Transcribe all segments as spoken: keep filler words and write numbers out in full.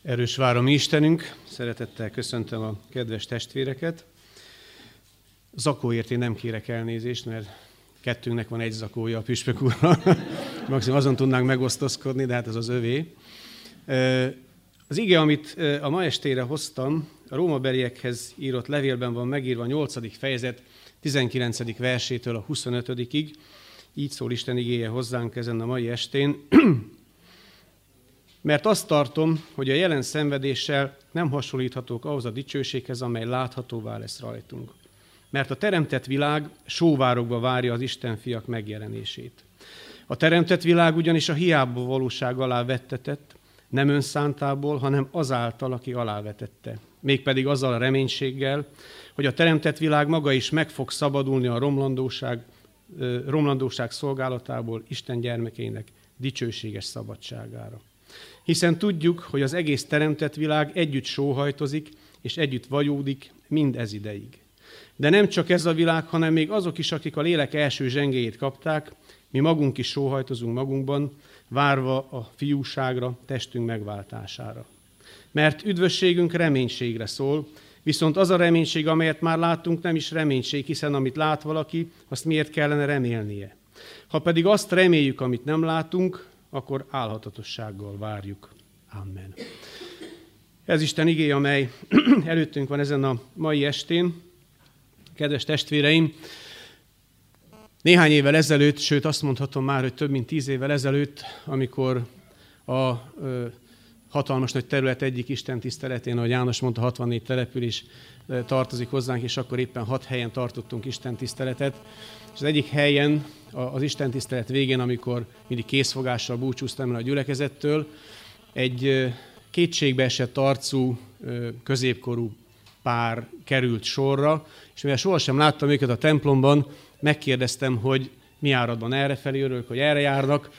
Erős vár a mi Istenünk, szeretettel köszöntöm a kedves testvéreket. Zakóért én nem kérek elnézést, mert kettőnknek van egy zakója a püspök úrral. Maximum azon tudnánk megosztozkodni, de hát ez az övé. Az ige, amit a ma estére hoztam, a rómabeliekhez írott levélben van megírva a nyolcadik fejezet tizenkilencedik versétől a huszonötödikig. Így szól Isten igéje hozzánk ezen a mai estén. Mert azt tartom, hogy a jelen szenvedéssel nem hasonlíthatók ahhoz a dicsőséghez, amely láthatóvá lesz rajtunk. Mert a teremtett világ sóvárogva várja az Isten fiak megjelenését. A teremtett világ ugyanis a hiába valóság alá vettetett, nem önszántából, hanem azáltal, aki alávetette. Mégpedig azzal a reménységgel, hogy a teremtett világ maga is meg fog szabadulni a romlandóság, romlandóság szolgálatából Isten gyermekeinek dicsőséges szabadságára. Hiszen tudjuk, hogy az egész teremtett világ együtt sóhajtozik, és együtt vajódik mind ez ideig. De nem csak ez a világ, hanem még azok is, akik a lélek első zsengéjét kapták, mi magunk is sóhajtozunk magunkban, várva a fiúságra, testünk megváltására. Mert üdvösségünk reménységre szól, viszont az a reménység, amelyet már láttunk, nem is reménység, hiszen amit lát valaki, azt miért kellene remélnie. Ha pedig azt reméljük, amit nem látunk, akkor álhatatossággal várjuk. Amen. Ez Isten igéje, amely előttünk van ezen a mai estén. Kedves testvéreim, néhány évvel ezelőtt, sőt azt mondhatom már, hogy több mint tíz évvel ezelőtt, amikor a ö, hatalmas nagy terület egyik Isten tiszteletén, ahogy János mondta, hatvannégy település tartozik hozzánk, és akkor éppen hat helyen tartottunk Isten tiszteletet. És az egyik helyen, az Isten tisztelet végén, amikor mindig készfogással búcsúztam el a gyülekezettől, egy kétségbeesett arcú, középkorú pár került sorra, és mivel sohasem láttam őket a templomban, megkérdeztem, hogy mi áradban errefelé, örülök, hogy erre járnak,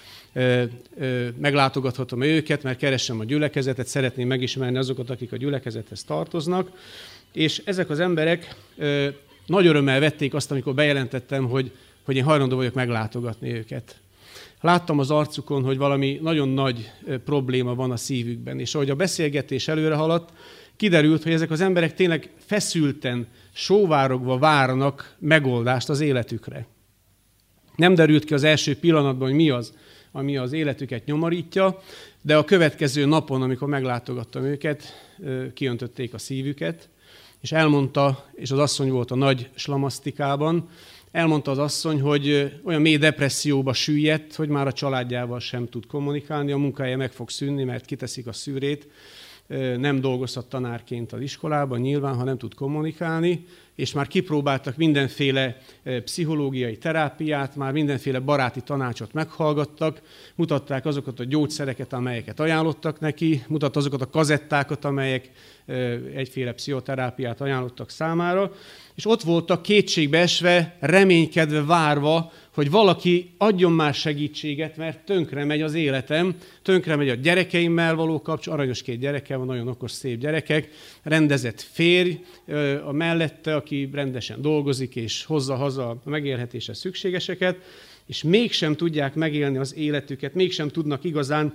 meglátogathatom őket, mert keresem a gyülekezetet, szeretném megismerni azokat, akik a gyülekezethez tartoznak. És ezek az emberek nagy örömmel vették azt, amikor bejelentettem, hogy, hogy én hajlandó vagyok meglátogatni őket. Láttam az arcukon, hogy valami nagyon nagy probléma van a szívükben, és ahogy a beszélgetés előre haladt, kiderült, hogy ezek az emberek tényleg feszülten, sóvárogva várnak megoldást az életükre. Nem derült ki az első pillanatban, hogy mi az, ami az életüket nyomorítja, de a következő napon, amikor meglátogattam őket, kiöntötték a szívüket, és elmondta, és az asszony volt a nagy slamasztikában, elmondta az asszony, hogy olyan mély depresszióba süllyedt, hogy már a családjával sem tud kommunikálni, a munkája meg fog szűnni, mert kiteszik a szűrét, nem dolgozhat tanárként az iskolában nyilván, ha nem tud kommunikálni, és már kipróbáltak mindenféle pszichológiai terápiát, már mindenféle baráti tanácsot meghallgattak, mutatták azokat a gyógyszereket, amelyeket ajánlottak neki, mutatta azokat a kazettákat, amelyek egyféle pszichoterápiát ajánlottak számára, és ott voltak kétségbeesve, reménykedve, várva, hogy valaki adjon már segítséget, mert tönkre megy az életem, tönkre megy a gyerekeimmel való kapcsolat, aranyos két gyereke van, nagyon okos, szép gyerekek, rendezett férj a mellette, aki rendesen dolgozik és hozza haza a megélhetéshez szükségeseket, és mégsem tudják megélni az életüket, mégsem tudnak igazán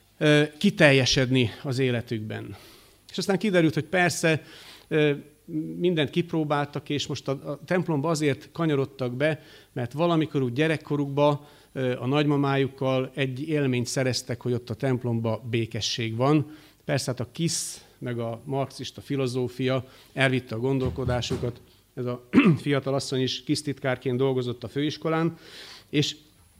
kiteljesedni az életükben. És aztán kiderült, hogy persze mindent kipróbáltak, és most a, a templomba azért kanyarodtak be, mert valamikor úgy gyerekkorukban a nagymamájukkal egy élményt szereztek, hogy ott a templomba békesség van. Persze hát a KISZ, meg a marxista filozófia elvitte a gondolkodásukat. Ez a fiatal asszony is KISZ-titkárként dolgozott a főiskolán, és,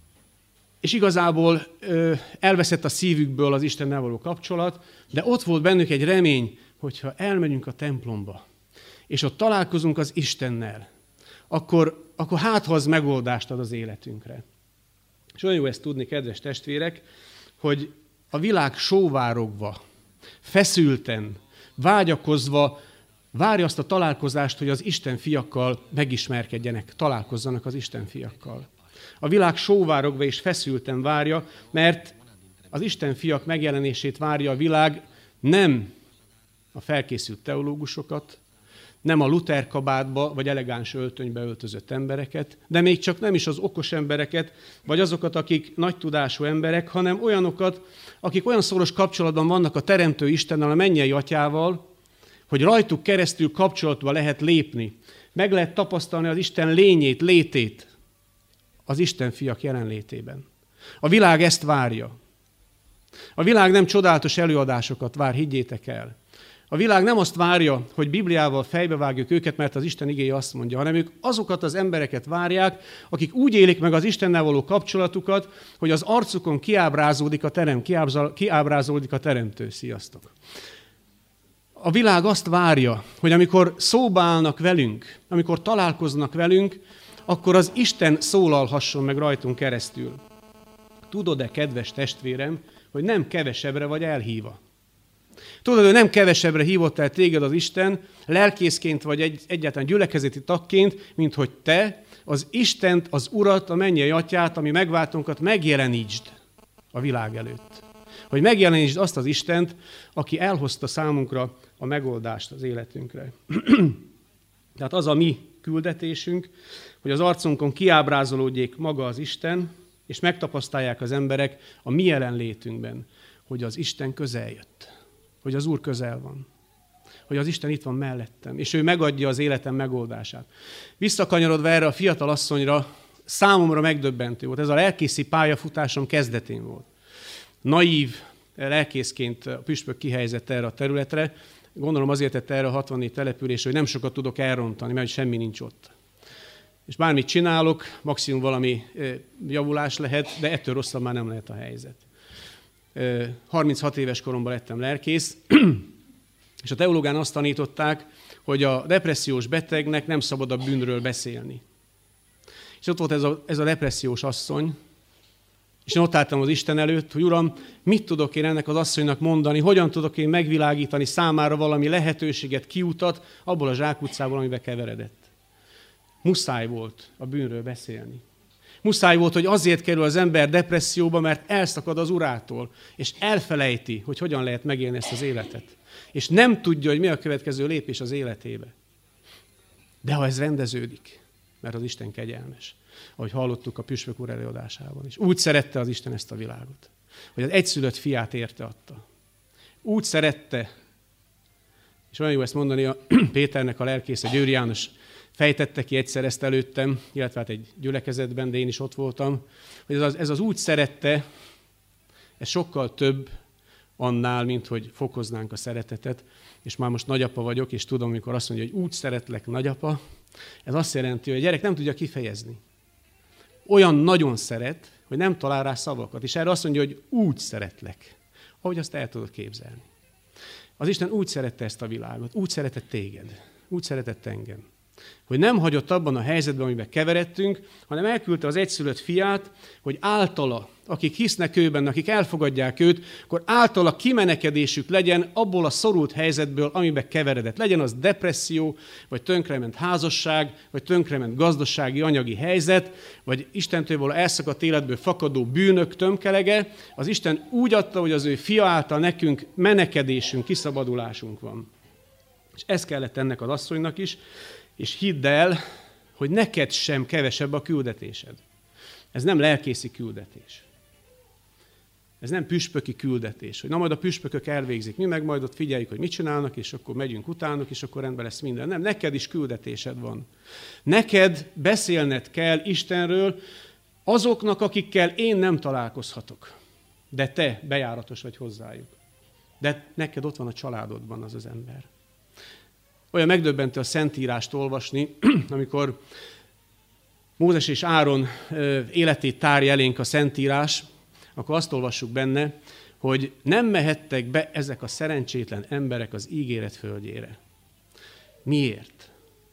és igazából ö, elveszett a szívükből az Istennel való kapcsolat, de ott volt bennük egy remény, hogyha elmegyünk a templomba, és ott találkozunk az Istennel, akkor, akkor hát, ha az megoldást ad az életünkre. És olyan jó ezt tudni, kedves testvérek, hogy a világ sóvárogva, feszülten, vágyakozva várja azt a találkozást, hogy az Isten fiakkal megismerkedjenek, találkozzanak az Isten fiakkal. A világ sóvárogva és feszülten várja, mert az Isten fiak megjelenését várja a világ, nem a felkészült teológusokat, nem a Luther kabátba vagy elegáns öltönybe öltözött embereket, de még csak nem is az okos embereket, vagy azokat, akik nagy tudású emberek, hanem olyanokat, akik olyan szoros kapcsolatban vannak a Teremtő Istennel, a mennyei Atyával, hogy rajtuk keresztül kapcsolatba lehet lépni. Meg lehet tapasztalni az Isten lényét, létét az Isten fiak jelenlétében. A világ ezt várja. A világ nem csodálatos előadásokat vár, higgyétek el. A világ nem azt várja, hogy Bibliával fejbevágjuk őket, mert az Isten igéje azt mondja, hanem ők azokat az embereket várják, akik úgy élik meg az Istennel való kapcsolatukat, hogy az arcukon kiábrázódik a terem, kiábrázódik a teremtő. Sziasztok! A világ azt várja, hogy amikor szóba állnak velünk, amikor találkoznak velünk, akkor az Isten szólalhasson meg rajtunk keresztül. Tudod-e, kedves testvérem, hogy nem kevesebbre vagy elhívva? Tudod, hogy nem kevesebbre hívott el téged az Isten, lelkészként vagy egy, egyáltalán gyülekezeti tagként, mint hogy te az Istent, az Urat, a mennyei Atyát, ami megváltunkat megjelenítsd a világ előtt. Hogy megjelenítsd azt az Istent, aki elhozta számunkra a megoldást az életünkre. Tehát az a mi küldetésünk, hogy az arcunkon kiábrázolódjék maga az Isten, és megtapasztalják az emberek a mi jelenlétünkben, hogy az Isten közel jött, hogy az Úr közel van, hogy az Isten itt van mellettem, és ő megadja az életem megoldását. Visszakanyarodva erre a fiatal asszonyra, számomra megdöbbentő volt. Ez a lelkészi pályafutásom kezdetén volt. Naív lelkészként a püspök kihelyezett erre a területre. Gondolom azért tette erre a hatvannégy település, hogy nem sokat tudok elrontani, mert semmi nincs ott. És bármit csinálok, maximum valami javulás lehet, de ettől rosszabb már nem lehet a helyzet. harminchat éves koromban lettem lelkész, és a teológán azt tanították, hogy a depressziós betegnek nem szabad a bűnről beszélni. És ott volt ez a, ez a depressziós asszony, és én ott álltam az Isten előtt, hogy Uram, mit tudok én ennek az asszonynak mondani, hogyan tudok én megvilágítani számára valami lehetőséget, kiutat abból a zsákutcából, amibe keveredett. Muszáj volt a bűnről beszélni. Muszáj volt, hogy azért kerül az ember depresszióba, mert elszakad az Urától, és elfelejti, hogy hogyan lehet megélni ezt az életet. És nem tudja, hogy mi a következő lépés az életébe. De ha ez rendeződik, mert az Isten kegyelmes, ahogy hallottuk a püspök úr előadásában is. Úgy szerette az Isten ezt a világot, hogy az egyszülött fiát érte adta. Úgy szerette, és olyan jó ezt mondani, a Péternek a lelkésze, Győri János fejtette ki egyszer ezt előttem, illetve hát egy gyülekezetben, de én is ott voltam, hogy ez az, ez az úgy szerette, ez sokkal több annál, mint hogy fokoznánk a szeretetet, és már most nagyapa vagyok, és tudom, amikor azt mondja, hogy úgy szeretlek, nagyapa, ez azt jelenti, hogy a gyerek nem tudja kifejezni. Olyan nagyon szeret, hogy nem talál rá szavakat, és erre azt mondja, hogy úgy szeretlek, ahogy azt el tudod képzelni. Az Isten úgy szerette ezt a világot, úgy szeretett téged, úgy szeretett engem, hogy nem hagyott abban a helyzetben, amiben keveredtünk, hanem elküldte az egyszülött fiát, hogy általa, akik hisznek őben, akik elfogadják őt, akkor általa kimenekedésük legyen abból a szorult helyzetből, amiben keveredett. Legyen az depresszió, vagy tönkrement házasság, vagy tönkrement gazdasági, anyagi helyzet, vagy Istentől való elszakadt életből fakadó bűnök tömkelege. Az Isten úgy adta, hogy az ő fia által nekünk menekedésünk, kiszabadulásunk van. És ez kellett ennek az asszonynak is, és hidd el, hogy neked sem kevesebb a küldetésed. Ez nem lelkészi küldetés. Ez nem püspöki küldetés, hogy na majd a püspökök elvégzik, mi meg majd ott figyeljük, hogy mit csinálnak, és akkor megyünk utánuk, és akkor rendben lesz minden. Nem, neked is küldetésed van. Neked beszélned kell Istenről azoknak, akikkel én nem találkozhatok. De te bejáratos vagy hozzájuk. De neked ott van a családodban az az ember. Olyan megdöbbentő a Szentírást olvasni, amikor Mózes és Áron életét tárja elénk a Szentírás, akkor azt olvassuk benne, hogy nem mehettek be ezek a szerencsétlen emberek az ígéret földjére. Miért?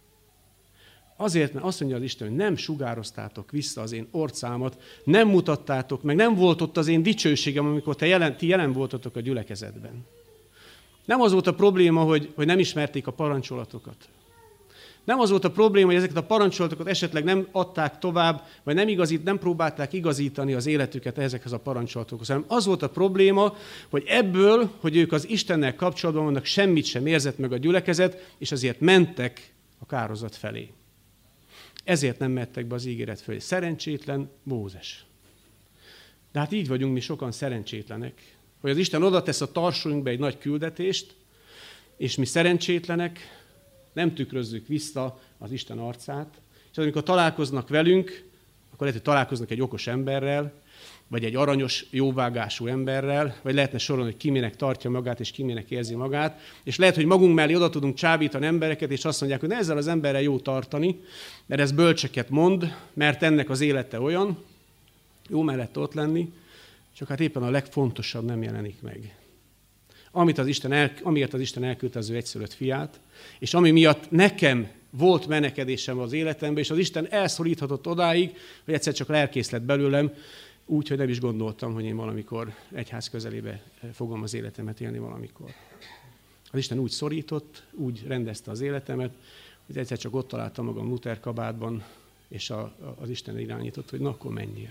Azért, mert azt mondja az Isten, hogy nem sugároztátok vissza az én orcámat, nem mutattátok meg, nem volt ott az én dicsőségem, amikor te jelen, ti jelen voltatok a gyülekezetben. Nem az volt a probléma, hogy, hogy nem ismerték a parancsolatokat. Nem az volt a probléma, hogy ezeket a parancsolatokat esetleg nem adták tovább, vagy nem, igazít, nem próbálták igazítani az életüket ezekhez a parancsolatokhoz, hanem az volt a probléma, hogy ebből, hogy ők az Istennel kapcsolatban vannak, semmit sem érzett meg a gyülekezet, és azért mentek a kárhozat felé. Ezért nem mehettek be az ígéret felé. Szerencsétlen Mózes. De hát így vagyunk mi sokan szerencsétlenek, hogy az Isten oda tesz a tarsolyunkba egy nagy küldetést, és mi szerencsétlenek nem tükrözzük vissza az Isten arcát, és amikor találkoznak velünk, akkor lehet, hogy találkoznak egy okos emberrel, vagy egy aranyos, jóvágású emberrel, vagy lehetne sorolni, hogy ki minek tartja magát, és ki minek érzi magát, és lehet, hogy magunk mellé oda tudunk csábítani embereket, és azt mondják, hogy ne ezzel az emberrel jó tartani, mert ez bölcseket mond, mert ennek az élete olyan, jó mellett ott lenni, csak hát éppen a legfontosabb nem jelenik meg. Amit az Isten el, amiért az Isten elküldte az ő egyszülött fiát, és ami miatt nekem volt menekedésem az életemben, és az Isten elszoríthatott odáig, hogy egyszer csak lelkész lett belőlem, úgy, hogy nem is gondoltam, hogy én valamikor egyház közelébe fogom az életemet élni valamikor. Az Isten úgy szorított, úgy rendezte az életemet, hogy egyszer csak ott találtam magam Luther kabátban, és a, a, az Isten irányított, hogy na, akkor menjél.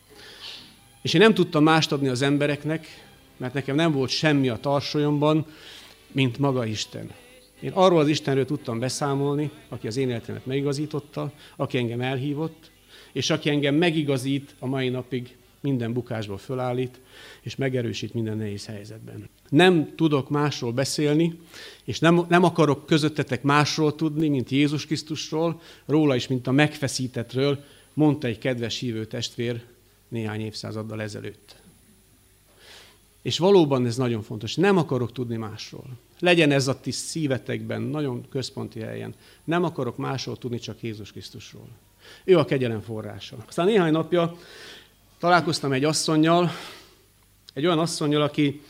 És én nem tudtam mást adni az embereknek, mert nekem nem volt semmi a tarsolyomban, mint maga Isten. Én arról az Istenről tudtam beszámolni, aki az én életemet megigazította, aki engem elhívott, és aki engem megigazít a mai napig, minden bukásból fölállít, és megerősít minden nehéz helyzetben. Nem tudok másról beszélni, és nem, nem akarok közöttetek másról tudni, mint Jézus Krisztusról, róla is, mint a megfeszítettről, mondta egy kedves hívő testvér néhány évszázaddal ezelőtt. És valóban ez nagyon fontos. Nem akarok tudni másról. Legyen ez a ti szívetekben, nagyon központi helyen. Nem akarok másról tudni, csak Jézus Krisztusról. Ő a kegyelem forrása. Aztán néhány napja találkoztam egy asszonnyal, egy olyan asszonnyal, aki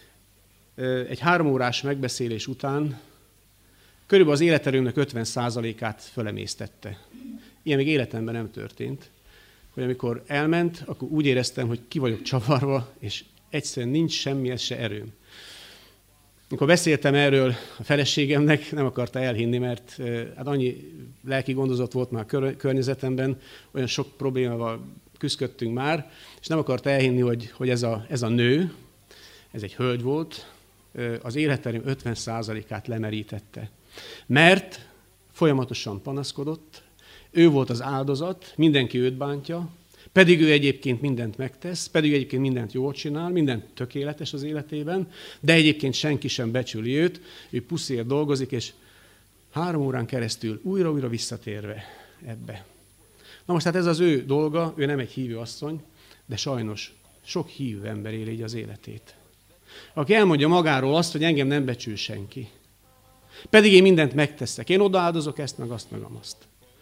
egy három órás megbeszélés után körülbelül az életerőmnek ötven százalékát fölemésztette. Ilyen még életemben nem történt, hogy amikor elment, akkor úgy éreztem, hogy ki vagyok csavarva, és egyszerűen nincs semmi, se erőm. Amikor beszéltem erről a feleségemnek, nem akarta elhinni, mert hát annyi lelki gondozott volt már a környezetemben, olyan sok problémával küzdöttünk már, és nem akarta elhinni, hogy, hogy ez, a, ez a nő, ez egy hölgy volt, az életerőm ötven százalékát lemerítette. Mert folyamatosan panaszkodott, ő volt az áldozat, mindenki őt bántja, pedig ő egyébként mindent megtesz, pedig egyébként mindent jól csinál, mindent tökéletes az életében, de egyébként senki sem becsüli őt, ő puszért dolgozik, és három órán keresztül újra-újra visszatérve ebbe. Na most hát ez az ő dolga, ő nem egy hívő asszony, de sajnos sok hívő ember él így az életét. Aki elmondja magáról azt, hogy engem nem becsül senki. Pedig én mindent megteszek, én odaáldozok ezt, meg azt, meg azt.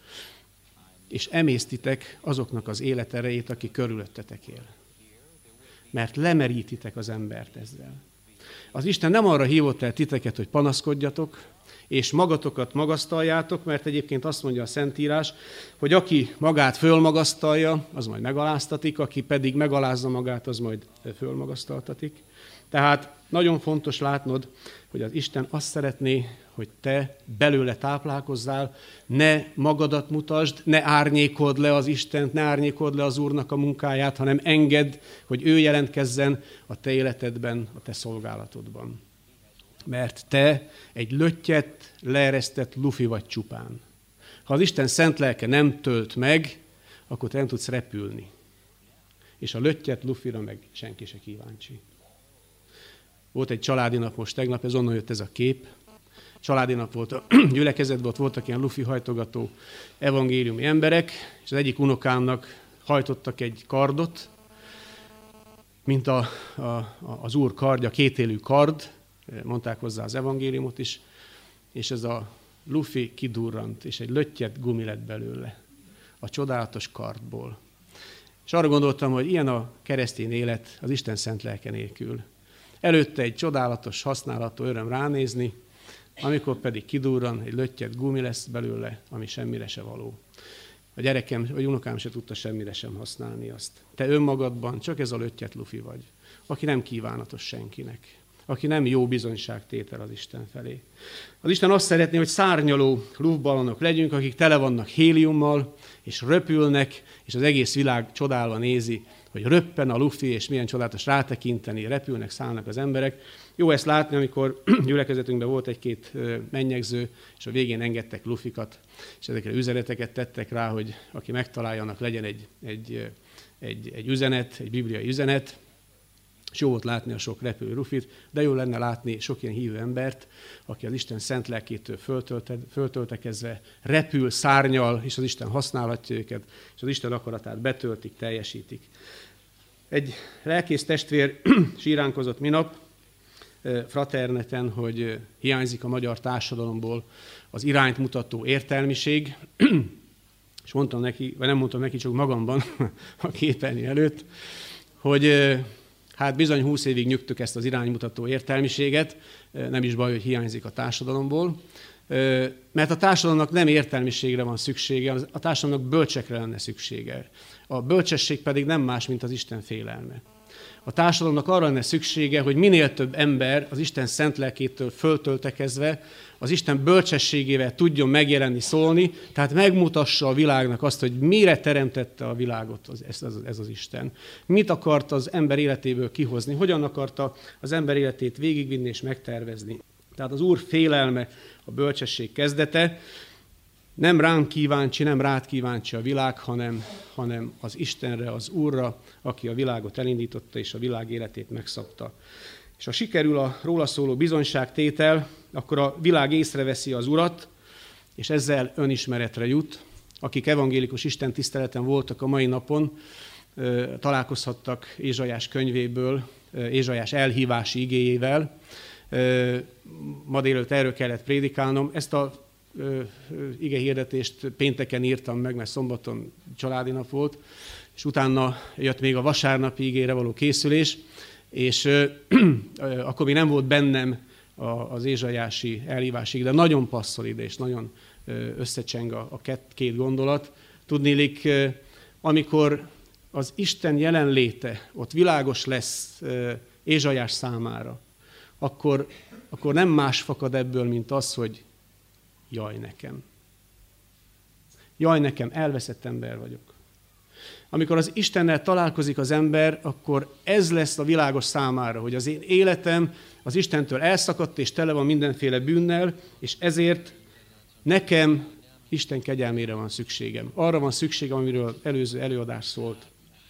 És emésztitek azoknak az életerejét, aki körülöttetek él. Mert lemerítitek az embert ezzel. Az Isten nem arra hívott el titeket, hogy panaszkodjatok, és magatokat magasztaljátok, mert egyébként azt mondja a Szentírás, hogy aki magát fölmagasztalja, az majd megaláztatik, aki pedig megalázza magát, az majd fölmagasztaltatik. Tehát nagyon fontos látnod, hogy az Isten azt szeretné, hogy te belőle táplálkozzál, ne magadat mutasd, ne árnyékold le az Istent, ne árnyékold le az Úrnak a munkáját, hanem engedd, hogy ő jelentkezzen a te életedben, a te szolgálatodban. Mert te egy löttyet, leeresztett lufi vagy csupán. Ha az Isten szent lelke nem tölt meg, akkor te nem tudsz repülni. És a löttyet, lufira meg senki se kíváncsi. Volt egy családi nap most tegnap, ez onnan jött ez a kép. Családi nap volt a gyülekezetben, ott voltak ilyen lufi hajtogató evangéliumi emberek, és az egyik unokámnak hajtottak egy kardot, mint a, a, az Úr kardja, kétélű kard, mondták hozzá az evangéliumot is, és ez a lufi kidurrant, és egy löttyet gumi lett belőle, a csodálatos kardból. És arra gondoltam, hogy ilyen a keresztény élet az Isten szent lelke nélkül. Előtte egy csodálatos, használható öröm ránézni, amikor pedig kidurran, egy löttyet gumi lesz belőle, ami semmire se való. A gyerekem, vagy unokám se tudta semmire sem használni azt. Te önmagadban csak ez a löttyet lufi vagy, aki nem kívánatos senkinek. aki nem jó bizonyságtétel az Isten felé. Az Isten azt szeretné, hogy szárnyaló luftballonok legyünk, akik tele vannak héliummal, és röpülnek, és az egész világ csodálva nézi, hogy röppen a lufi, és milyen csodálatos rátekinteni, repülnek, szállnak az emberek. Jó ezt látni, amikor gyülekezetünkben volt egy-két mennyegző, és a végén engedtek lufikat, és ezekre üzeneteket tettek rá, hogy aki megtalálja, annak legyen egy, egy, egy, egy üzenet, egy bibliai üzenet. És jó volt látni a sok repülő lufit, de jó lenne látni sok ilyen hívő embert, aki az Isten szent lelkétől föltöltekezve repül, szárnyal, és az Isten használhatja őket, és az Isten akaratát betöltik, teljesítik. Egy lelkész testvér síránkozott minap Fraterneten, hogy hiányzik a magyar társadalomból az irányt mutató értelmiség, és mondtam neki, vagy nem mondtam neki, csak magamban a képernyő előtt, hogy hát bizony húsz évig nyugtuk ezt az iránymutató értelmiséget, nem is baj, hogy hiányzik a társadalomból, mert a társadalomnak nem értelmiségre van szüksége, a társadalomnak bölcsekre lenne szüksége. A bölcsesség pedig nem más, mint az Isten félelme. A társadalomnak arra lenne szüksége, hogy minél több ember az Isten szent lelkétől föltöltekezve, az Isten bölcsességével tudjon megjelenni, szólni, tehát megmutassa a világnak azt, hogy mire teremtette a világot ez az, ez az Isten. Mit akart az ember életéből kihozni, hogyan akarta az ember életét végigvinni és megtervezni. Tehát az Úr félelme a bölcsesség kezdete. Nem rám kíváncsi, nem rád kíváncsi a világ, hanem, hanem az Istenre, az Úrra, aki a világot elindította és a világ életét megszabta. És ha sikerül a róla szóló bizonyságtétel, akkor a világ észreveszi az Urat, és ezzel önismeretre jut. Akik evangélikus istentiszteleten voltak a mai napon, találkozhattak Ézsaiás könyvéből, Ézsaiás elhívási igéjével. Ma délőtt erről kellett prédikálnom. Ezt a igehirdetést pénteken írtam meg, mert szombaton családi nap volt, és utána jött még a vasárnapi igére való készülés, és akkor még nem volt bennem az ézsaiási elhívásig, de nagyon passzol ide, és nagyon összecseng a két gondolat. Tudniillik, amikor az Isten jelenléte ott világos lesz Ézsaiás számára, akkor, akkor nem más fakad ebből, mint az, hogy jaj nekem. Jaj nekem, elveszett ember vagyok. Amikor az Istennel találkozik az ember, akkor ez lesz a világos számára, hogy az én életem az Istentől elszakadt, és tele van mindenféle bűnnel, és ezért nekem Isten kegyelmére van szükségem. Arra van szükségem, amiről előző előadás szólt.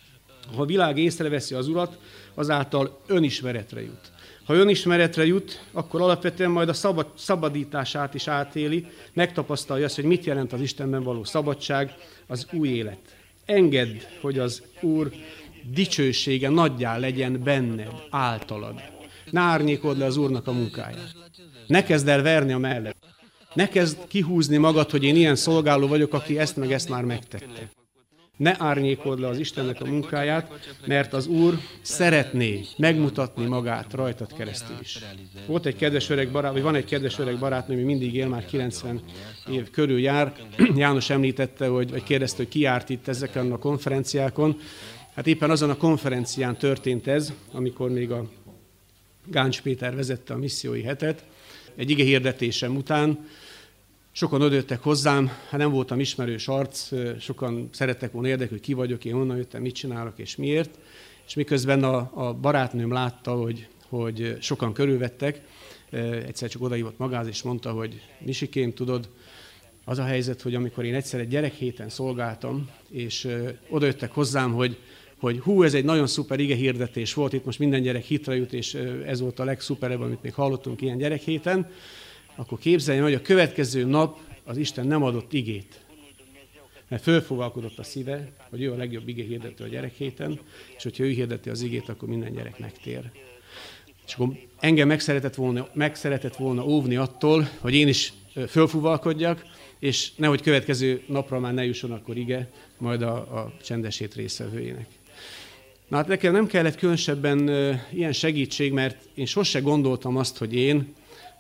Ha a világ észreveszi az Urat, azáltal önismeretre jut. Ha önismeretre jut, akkor alapvetően majd a szabad, szabadítását is átéli, megtapasztalja azt, hogy mit jelent az Istenben való szabadság, az új élet. Engedd, hogy az Úr dicsősége nagyjá legyen benned, általad. Ne árnyékold le az Úrnak a munkáját. Ne kezd el verni a mellett. Ne kezd kihúzni magad, hogy én ilyen szolgáló vagyok, aki ezt meg ezt már megtette. Ne árnyékold le az Istennek a munkáját, mert az Úr szeretné megmutatni magát rajtad keresztül is. Volt egy kedves öreg barát, vagy van egy kedves öreg barátnő, ami mindig él, már kilencven év körül jár. János említette, hogy, vagy kérdezte, hogy ki járt itt ezeken a konferenciákon. Hát éppen azon a konferencián történt ez, amikor még a Gáncs Péter vezette a missziói hetet. Egy igehirdetésem után sokan odöttek hozzám, hát nem voltam ismerős arc, sokan szerettek volna érdekelni, hogy ki vagyok, én honnan jöttem, mit csinálok és miért. És miközben a, a barátnőm látta, hogy, hogy sokan körülvettek, egyszer csak odahívott magához, és mondta, hogy Misikém, tudod, az a helyzet, hogy amikor én egyszer egy gyerekhéten szolgáltam, és odajöttek hozzám, hogy, hogy hú, ez egy nagyon szuper igehirdetés volt, itt most minden gyerek hitre jut, és ez volt a legszuperebb, amit még hallottunk ilyen gyerekhéten, akkor képzeljem, hogy a következő nap az Isten nem adott igét. Mert fölfogalkodott a szíve, hogy ő a legjobb igehirdető a gyerekhéten, és hogyha ő hirdeti az igét, akkor minden gyerek megtér. És akkor engem meg szeretett volna, meg szeretett volna óvni attól, hogy én is fölfuvalkodjak, és nehogy következő napra már ne jusson akkor ige, majd a, a csendesét részvevőjének. Na hát nekem nem kellett különösebben ilyen segítség, mert én sose gondoltam azt, hogy én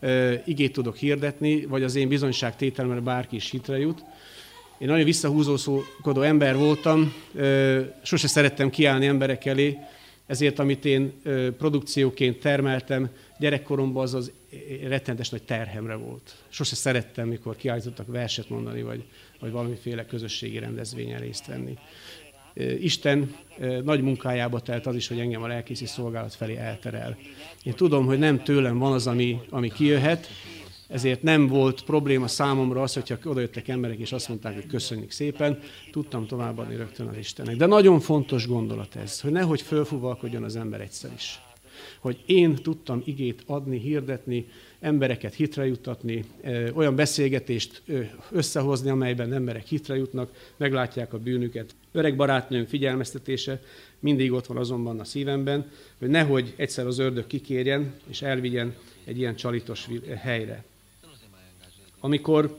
igét tudok hirdetni, vagy az én bizonyságtételemre bárki is hitre jut. Én nagyon visszahúzóskodó ember voltam, sose szerettem kiállni emberek elé, ezért amit én produkcióként termeltem, Gyerekkoromban az az rettenetes nagy terhemre volt. Sose szerettem, mikor kiállítottak verset mondani, vagy, vagy valamiféle közösségi rendezvényen részt venni. Isten nagy munkájába telt az is, hogy engem a lelkészi szolgálat felé elterel. Én tudom, hogy nem tőlem van az, ami, ami kijöhet, ezért nem volt probléma számomra az, hogyha odajöttek emberek, és azt mondták, hogy köszönjük szépen, tudtam továbbadni rögtön az Istennek. De nagyon fontos gondolat ez, hogy nehogy fölfúvalkodjon az ember egyszer is. Hogy én tudtam igét adni, hirdetni, embereket hitre juttatni, olyan beszélgetést összehozni, amelyben emberek hitre jutnak, meglátják a bűnüket. Öreg barátnőm figyelmeztetése mindig ott van azonban a szívemben, hogy nehogy egyszer az ördög kikérjen, és elvigyen egy ilyen csalitos helyre. Amikor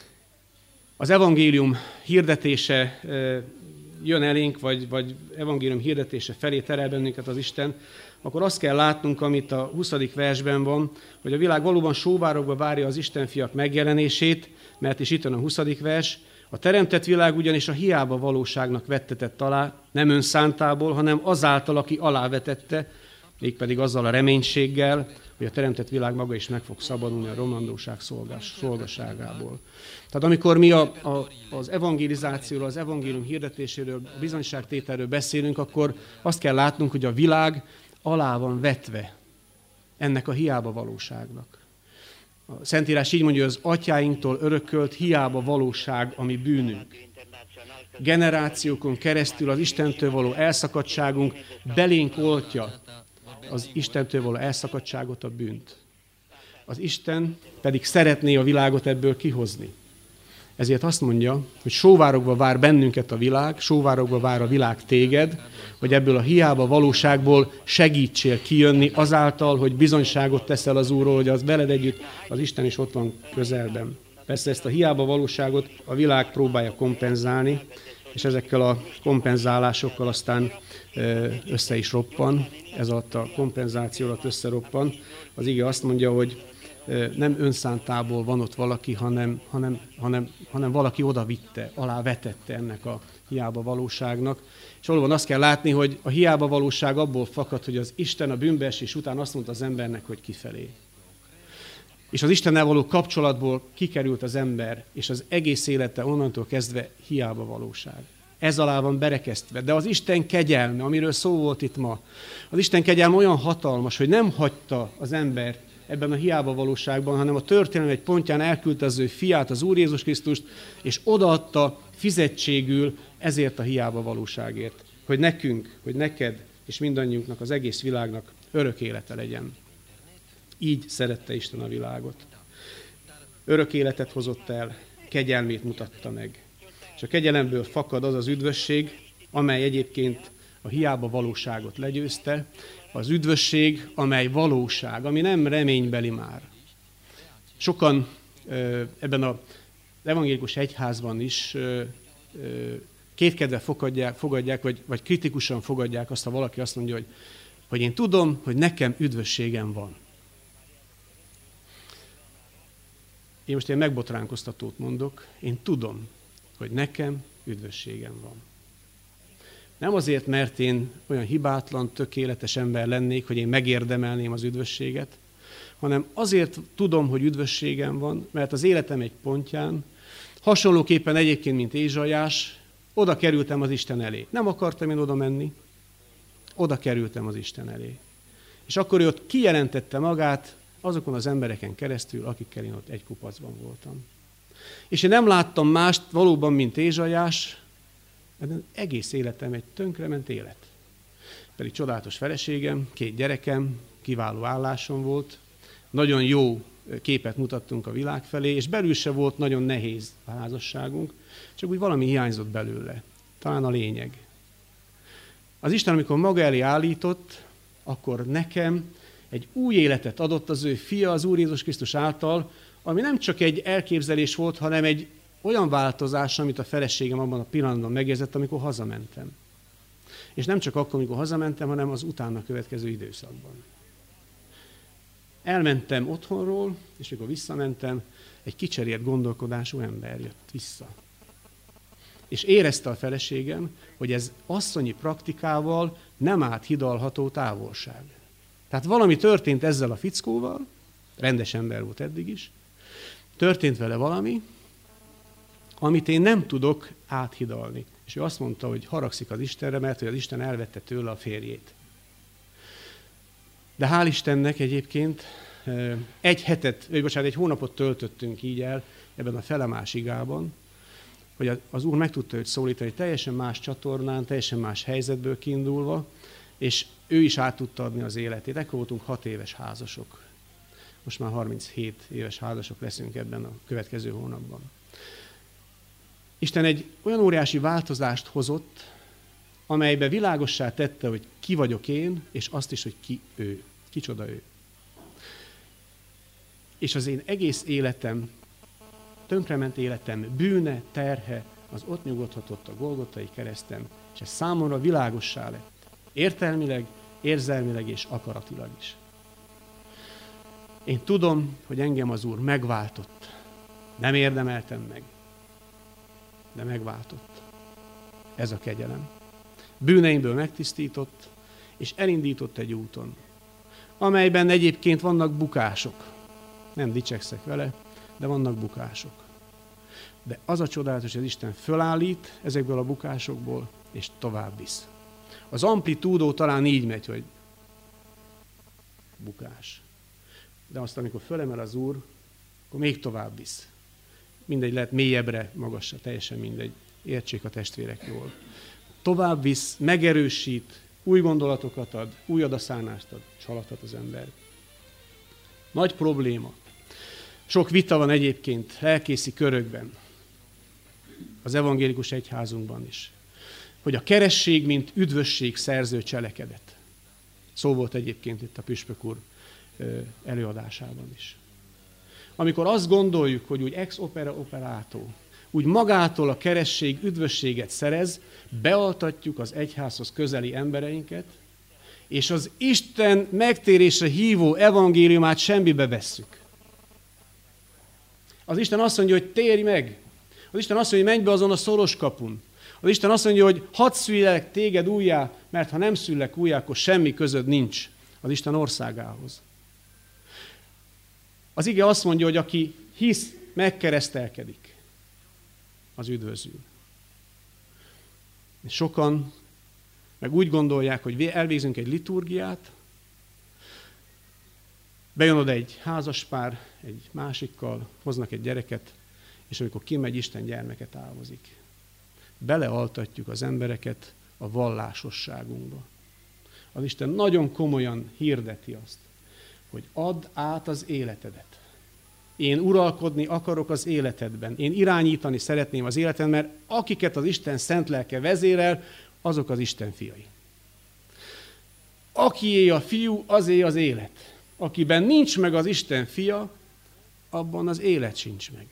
az evangélium hirdetése jön elénk, vagy, vagy evangélium hirdetése felé terel bennünket az Isten, akkor azt kell látnunk, amit a huszadik versben van, hogy a világ valóban sóvárogva várja az Istenfiak megjelenését, mert is itt van a huszadik vers, a teremtett világ ugyanis a hiába valóságnak vettetett alá, nem önszántából, hanem azáltal, aki alávetette, mégpedig azzal a reménységgel, hogy a teremtett világ maga is meg fog szabadulni a romlandóság szolgás, szolgaságából. Tehát amikor mi a, a, az evangelizációról, az evangélium hirdetéséről, a bizonyságtételről beszélünk, akkor azt kell látnunk, hogy a világ alá van vetve ennek a hiába valóságnak. A Szentírás így mondja, hogy az atyáinktól örökölt hiába valóság, ami bűnünk. Generációkon keresztül az Istentől való elszakadtságunk belénk oltja az Istentől való elszakadtságot, a bűnt. Az Isten pedig szeretné a világot ebből kihozni. Ezért azt mondja, hogy sóvárogva vár bennünket a világ, sóvárogva vár a világ téged, hogy ebből a hiába valóságból segítsél kijönni azáltal, hogy bizonyságot teszel az Úrról, hogy az veled együtt az Isten is ott van közelben. Persze ezt a hiába valóságot a világ próbálja kompenzálni, és ezekkel a kompenzálásokkal aztán össze is roppan, ez alatt a kompenzáció alatt összeroppan. Az ige azt mondja, hogy nem önszántából van ott valaki, hanem, hanem, hanem, hanem valaki oda vitte, alá vetette ennek a hiába valóságnak. És valóban azt kell látni, hogy a hiába valóság abból fakad, hogy az Isten a bűnbeesés után azt mondta az embernek, hogy kifelé. És az Istennel való kapcsolatból kikerült az ember, és az egész élete onnantól kezdve hiába valóság. Ez alá van berekesztve. De az Isten kegyelme, amiről szó volt itt ma, az Isten kegyelme olyan hatalmas, hogy nem hagyta az ember ebben a hiába valóságban, hanem a történelem egy pontján elküldte az ő fiát, az Úr Jézus Krisztust, és odaadta fizetségül ezért a hiába valóságért. Hogy nekünk, hogy neked, és mindannyiunknak, az egész világnak örök élete legyen. Így szerette Isten a világot. Örök életet hozott el, kegyelmét mutatta meg. És a kegyelemből fakad az az üdvösség, amely egyébként a hiába valóságot legyőzte, az üdvösség, amely valóság, ami nem reménybeli már. Sokan ebben az evangélikus egyházban is kétkedve fogadják, fogadják vagy, vagy kritikusan fogadják azt, ha valaki azt mondja, hogy, hogy én tudom, hogy nekem üdvösségem van. Én most ilyen megbotránkoztatót mondok, én tudom, hogy nekem üdvösségem van. Nem azért, mert én olyan hibátlan, tökéletes ember lennék, hogy én megérdemelném az üdvösséget, hanem azért tudom, hogy üdvösségem van, mert az életem egy pontján, hasonlóképpen egyébként, mint Ézsaiás, oda kerültem az Isten elé. Nem akartam én oda menni, oda kerültem az Isten elé. És akkor ő ott kijelentette magát azokon az embereken keresztül, akikkel én ott egy kupacban voltam. És én nem láttam mást valóban, mint Ézsaiás, mert egész életem egy tönkrement élet. Pedig csodálatos feleségem, két gyerekem, kiváló állásom volt, nagyon jó képet mutattunk a világ felé, és belül se volt nagyon nehéz a házasságunk, csak úgy valami hiányzott belőle. Talán a lényeg. Az Isten, amikor maga elé állított, akkor nekem egy új életet adott az ő fia, az Úr Jézus Krisztus által, ami nem csak egy elképzelés volt, hanem egy olyan változás, amit a feleségem abban a pillanatban megérzett, amikor hazamentem. És nem csak akkor, amikor hazamentem, hanem az utána következő időszakban. Elmentem otthonról, és mikor visszamentem, egy kicserélt gondolkodású ember jött vissza. És érezte a feleségem, hogy ez asszonyi praktikával nem áthidalható távolság. Tehát valami történt ezzel a fickóval, rendes ember volt eddig is, történt vele valami, amit én nem tudok áthidalni. És ő azt mondta, hogy haragszik az Istenre, mert hogy az Isten elvette tőle a férjét. De hál' Istennek egyébként egy hetet, vagy bocsánat, egy hónapot töltöttünk így el ebben a felemás igában, hogy az Úr meg tudta őt szólítani teljesen más csatornán, teljesen más helyzetből kiindulva, és ő is át tudta adni az életét. Ekkor voltunk hat éves házasok. Most már harminchét éves házasok leszünk ebben a következő hónapban. Isten egy olyan óriási változást hozott, amelybe világossá tette, hogy ki vagyok én, és azt is, hogy ki ő. Kicsoda ő. És az én egész életem, tönkrement életem bűne, terhe, az ott nyugodhatott a Golgotai kereszten, és ez számomra világossá lett. Értelmileg, érzelmileg és akaratilag is. Én tudom, hogy engem az Úr megváltott. Nem érdemeltem meg, de megváltott. Ez a kegyelem. Bűneimből megtisztított, és elindított egy úton, amelyben egyébként vannak bukások. Nem dicsekszek vele, de vannak bukások. De az a csodálatos, hogy az Isten fölállít ezekből a bukásokból, és tovább visz. Az amplitúdó talán így megy, hogy bukás. De azt, amikor fölemel az Úr, akkor még tovább visz. Mindegy, lehet mélyebbre, magasra, teljesen mindegy. Értsék a testvérek jól. Tovább visz, megerősít, új gondolatokat ad, új adaszánást ad, csalathat az ember. Nagy probléma. Sok vita van egyébként lelkészi körökben, az evangélikus egyházunkban is, hogy a keresség, mint üdvösség szerző cselekedet. Szó volt egyébként itt a püspök úr előadásában is. Amikor azt gondoljuk, hogy úgy ex opere operato, úgy magától a keresség üdvösséget szerez, bealtatjuk az egyházhoz közeli embereinket, és az Isten megtérésre hívó evangéliumát semmibe vesszük. Az Isten azt mondja, hogy térj meg. Az Isten azt mondja, hogy menj be azon a szoros kapun. Az Isten azt mondja, hogy hadd szüllek téged újjá, mert ha nem szüllek újjá, akkor semmi közöd nincs az Isten országához. Az ige azt mondja, hogy aki hisz, megkeresztelkedik, az üdvözül. És sokan meg úgy gondolják, hogy elvégzünk egy liturgiát, bejön oda egy házaspár, egy másikkal, hoznak egy gyereket, és amikor kimegy, Isten gyermeke távozik. Belealtatjuk az embereket a vallásosságunkba. Az Isten nagyon komolyan hirdeti azt, hogy add át az életedet. Én uralkodni akarok az életedben. Én irányítani szeretném az életed, mert akiket az Isten szent lelke vezérel, azok az Isten fiai. Akié a fiú, azé az élet. Akiben nincs meg az Isten fia, abban az élet sincs meg.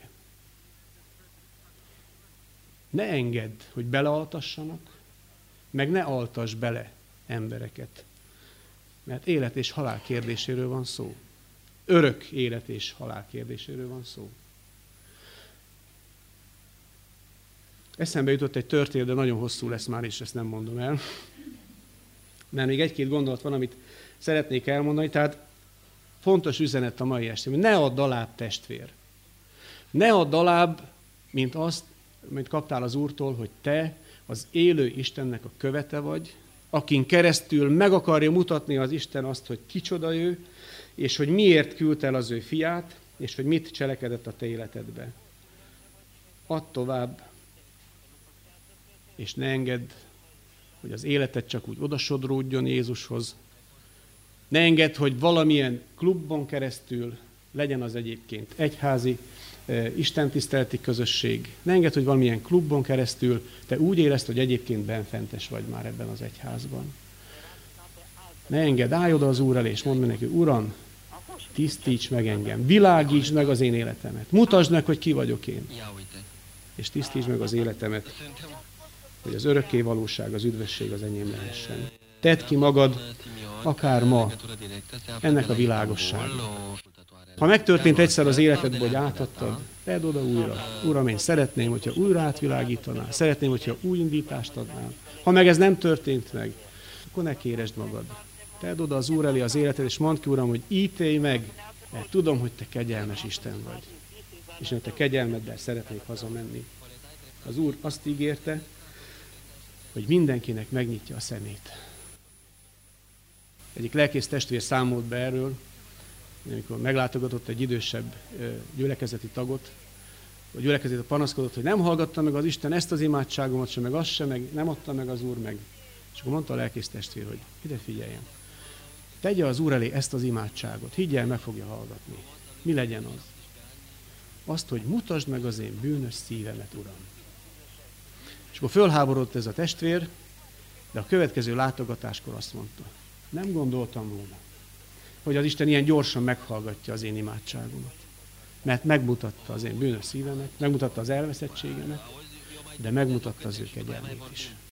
Ne engedd, hogy belealtassanak, meg ne altass bele embereket. Mert élet és halál kérdéséről van szó. Örök élet és halál kérdéséről van szó. Eszembe jutott egy történet, de nagyon hosszú lesz már, és ezt nem mondom el. Mert még egy-két gondolat van, amit szeretnék elmondani. Tehát fontos üzenet a mai este, hogy ne add alább, testvér. Ne add alább, mint azt, amit kaptál az Úrtól, hogy te az élő Istennek a követe vagy, akin keresztül meg akarja mutatni az Isten azt, hogy kicsoda ő, és hogy miért küldte el az ő fiát, és hogy mit cselekedett a te életedbe. Add tovább, és ne engedd, hogy az életed csak úgy odasodródjon Jézushoz. Ne engedd, hogy valamilyen klubban keresztül legyen az egyébként egyházi, istentiszteleti közösség. Ne engedd, hogy valamilyen klubban keresztül te úgy érezd, hogy egyébként benfentes vagy már ebben az egyházban. Ne engedd, állj oda az Úr elé, és mondd neki, Uram, tisztíts meg engem, világítsd meg az én életemet, mutasd meg, hogy ki vagyok én, és tisztítsd meg az életemet, hogy az örökké valóság, az üdvösség az enyém lehessen. Tedd ki magad, akár ma, ennek a világosságnak. Ha megtörtént egyszer az életedben, hogy átadtad, tedd oda újra. Uram, én szeretném, hogyha újra átvilágítanál, szeretném, hogyha új indítást adnál. Ha meg ez nem történt meg, akkor ne kéresd magad. Tedd oda az Úr elé az életed, és mondd ki, Uram, hogy ítélj meg, mert tudom, hogy Te kegyelmes Isten vagy. És hogy Te kegyelmeddel szeretnék hazamenni. Az Úr azt ígérte, hogy mindenkinek megnyitja a szemét. Egyik lelkész testvér számolt be erről, amikor meglátogatott egy idősebb gyülekezeti tagot, a gyülekezet panaszkodott, hogy nem hallgatta meg az Isten ezt az imádságomat sem, meg azt sem, meg nem adta meg az Úr meg. És akkor mondta a lelkész testvér, hogy ide figyeljen. Tegye az Úr elé ezt az imádságot, higgyel, meg fogja hallgatni. Mi legyen az? Azt, hogy mutasd meg az én bűnös szívemet, Uram. És akkor fölháborodott ez a testvér, de a következő látogatáskor azt mondta, nem gondoltam volna, hogy az Isten ilyen gyorsan meghallgatja az én imádságomat. Mert megmutatta az én bűnös szívemet, megmutatta az elveszettségemet, de megmutatta az ő kegyelmét is.